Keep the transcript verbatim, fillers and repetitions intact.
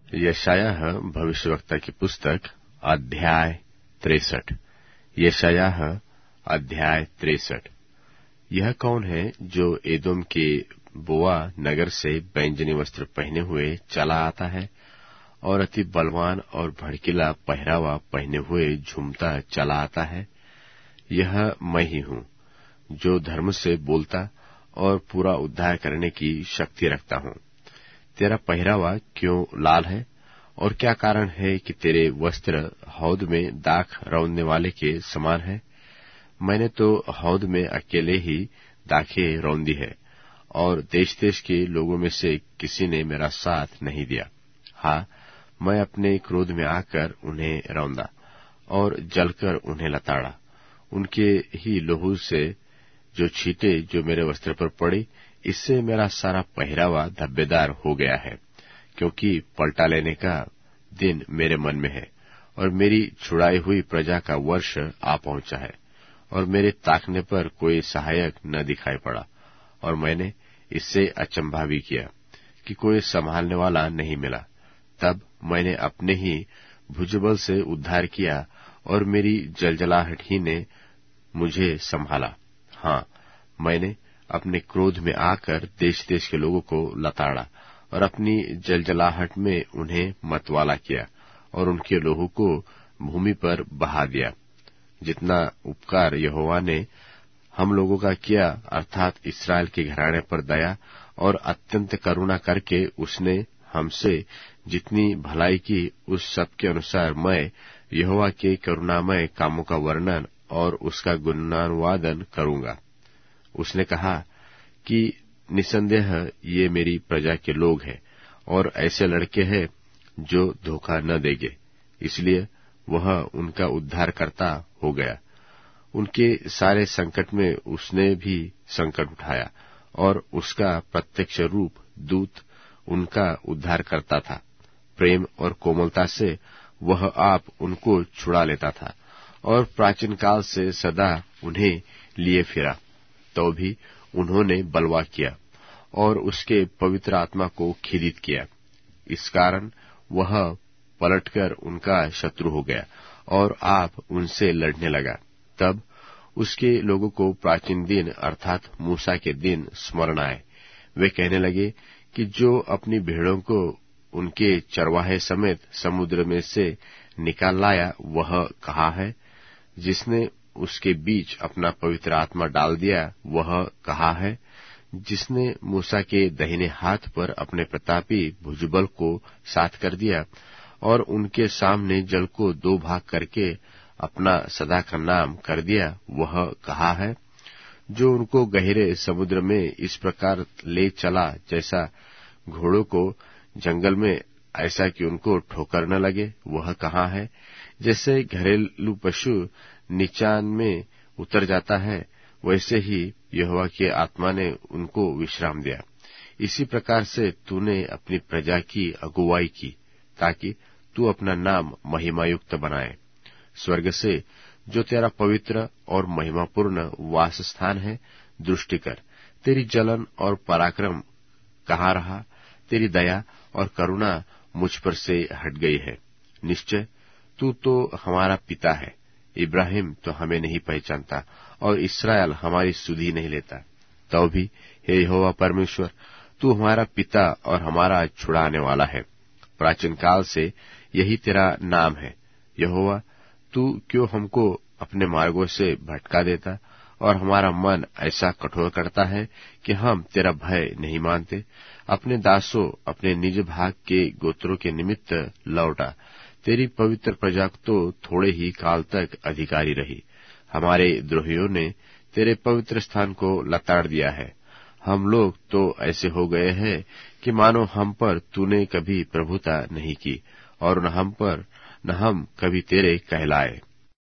यशायाह भविष्यवक्ता की पुस्तक अध्याय तिरसठ। यशायाह अध्याय तिरसठ। यह कौन है जो एदोम के बोआ नगर से बैंजनी वस्त्र पहने हुए चला आता है और अति बलवान और भड़कीला पहरावा पहने हुए झूमता चला आता है? यह मैं ही हूँ जो धर्म से बोलता और पूरा उद्धार करने की शक्ति रखता हूँ। तेरा पहरावा क्यों लाल है और क्या कारण है कि तेरे वस्त्र हौद में दाख रौंदने वाले के समान है? मैंने तो हौद में अकेले ही दाखें रौंदी है और देश देश के लोगों में से किसी ने मेरा साथ नहीं दिया। हाँ, मैं अपने क्रोध में आकर उन्हें रौंदा और जलकर उन्हें लताड़ा। उनके ही लहू से जो छींटे जो मेरे वस्त्र पर पड़े, इससे मेरा सारा पहरावा धब्बेदार हो गया है, क्योंकि पलटा लेने का दिन मेरे मन में है और मेरी छुड़ाई हुई प्रजा का वर्ष आ पहुंचा है और मेरे ताकने पर कोई सहायक न दिखाई पड़ा। और मैंने इससे अचंभा भी किया कि कोई संभालने वाला नहीं मिला। तब मैंने अपने ही भुजबल से उद्धार किया और मेरी जलजलाहट ही ने मुझे संभाला। हाँ, मैंने अपने क्रोध में आकर देश देश के लोगों को लताड़ा और अपनी जलजलाहट में उन्हें मतवाला किया और उनके लोहू को भूमि पर बहा दिया। जितना उपकार यहोवा ने हम लोगों का किया, अर्थात इस्राएल के घराने पर दया और अत्यंत करुणा करके उसने हमसे जितनी भलाई की, उस सब के अनुसार मैं यहोवा के करुणामय कामों का वर्णन और उसका गुणानुवादन करूंगा। उसने कहा कि निसंदेह ये मेरी प्रजा के लोग हैं और ऐसे लड़के हैं जो धोखा न देंगे, इसलिए वह उनका उद्धार करता हो गया। उनके सारे संकट में उसने भी संकट उठाया और उसका प्रत्यक्ष रूप दूत उनका उद्धार करता था। प्रेम और कोमलता से वह आप उनको छुड़ा लेता था और प्राचीन काल से सदा उन्हें लिए फिरा। तो भी उन्होंने बलवा किया और उसके पवित्र आत्मा को खिदित किया। इस कारण वह पलटकर उनका शत्रु हो गया और आप उनसे लड़ने लगा। तब उसके लोगों को प्राचीन दिन अर्थात मूसा के दिन स्मरण आए। वे कहने लगे कि जो अपनी भेड़ों को उनके चरवाहे समेत समुद्र में से निकाल लाया, वह कहाँ है? जिसने उसके बीच अपना पवित्र आत्मा डाल दिया, वह कहाँ है? जिसने मूसा के दाहिने हाथ पर अपने प्रतापी भुजबल को साथ कर दिया और उनके सामने जल को दो भाग करके अपना सदा का नाम कर दिया, वह कहाँ है? जो उनको गहरे समुद्र में इस प्रकार ले चला, जैसा घोड़ों को जंगल में, ऐसा कि उनको ठोकर न लगे, वह कहाँ है? जैसे घरेलू पशु नीचान में उतर जाता है, वैसे ही यहोवा की आत्मा ने उनको विश्राम दिया। इसी प्रकार से तूने अपनी प्रजा की अगुवाई की, ताकि तू अपना नाम महिमायुक्त बनाए। स्वर्ग से जो तेरा पवित्र और महिमापूर्ण वास स्थान है, दृष्टि कर, तेरी जलन और पराक्रम कहाँ रहा? तेरी दया और करुणा मुझ पर से हट गई है। निश्चय तू तो हमारा पिता है। इब्राहिम तो हमें नहीं पहचानता और इस्राएल हमारी सुधि नहीं लेता। तो भी हे यहोवा परमेश्वर, तू हमारा पिता और हमारा छुड़ाने वाला है। प्राचीन काल से यही तेरा नाम है। यहोवा, तू क्यों हमको अपने मार्गों से भटका देता और हमारा मन ऐसा कठोर करता है कि हम तेरा भय नहीं मानते? अपने दासों, अपने निज भाग के गोत्रों के निमित्त लौटा। तेरी पवित्र प्रजा तो थोड़े ही काल तक अधिकारी रही। हमारे द्रोहियों ने तेरे पवित्र स्थान को लताड़ दिया है। हम लोग तो ऐसे हो गए हैं कि मानो हम पर तूने कभी प्रभुता नहीं की और न हम पर न हम कभी तेरे कहलाए।